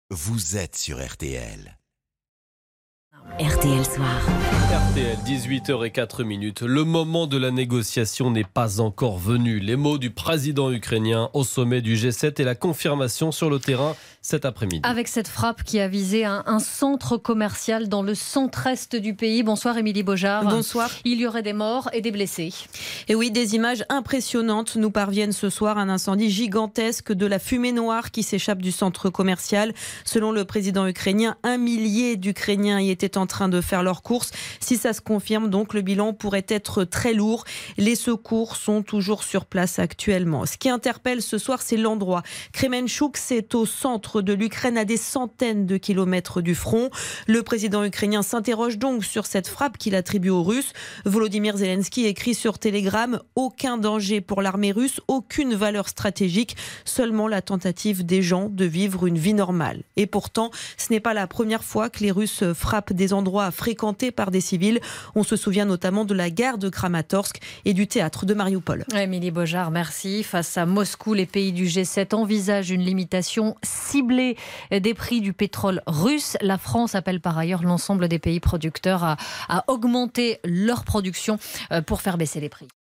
vous êtes sur RTL. RTL Soir. RTL, 18h04. Le moment de la négociation n'est pas encore venu. Les mots du président ukrainien au sommet du G7 et la confirmation sur le terrain cet après-midi. Avec cette frappe qui a visé un centre commercial dans le centre-est du pays. Bonsoir Émilie Beaujard. Bonsoir. Il y aurait des morts et des blessés. Et oui, des images impressionnantes nous parviennent ce soir. Un incendie gigantesque, de la fumée noire qui s'échappe du centre commercial. Selon le président ukrainien, 1 millier d'Ukrainiens y étaient en train de faire leurs courses. Si ça se confirme, donc, le bilan pourrait être très lourd. Les secours sont toujours sur place actuellement. Ce qui interpelle ce soir, c'est l'endroit. Kremenchuk, c'est au centre de l'Ukraine, à des centaines de kilomètres du front. Le président ukrainien s'interroge donc sur cette frappe qu'il attribue aux Russes. Volodymyr Zelensky écrit sur Telegram: aucun danger pour l'armée russe, aucune valeur stratégique, seulement la tentative des gens de vivre une vie normale. Et pourtant, ce n'est pas la première fois que les Russes frappent des endroits fréquentés par des civils. On se souvient notamment de la gare de Kramatorsk et du théâtre de Mariupol. Émilie Beaujard, merci. Face à Moscou, les pays du G7 envisagent une limitation ciblée des prix du pétrole russe. La France appelle par ailleurs l'ensemble des pays producteurs à augmenter leur production pour faire baisser les prix.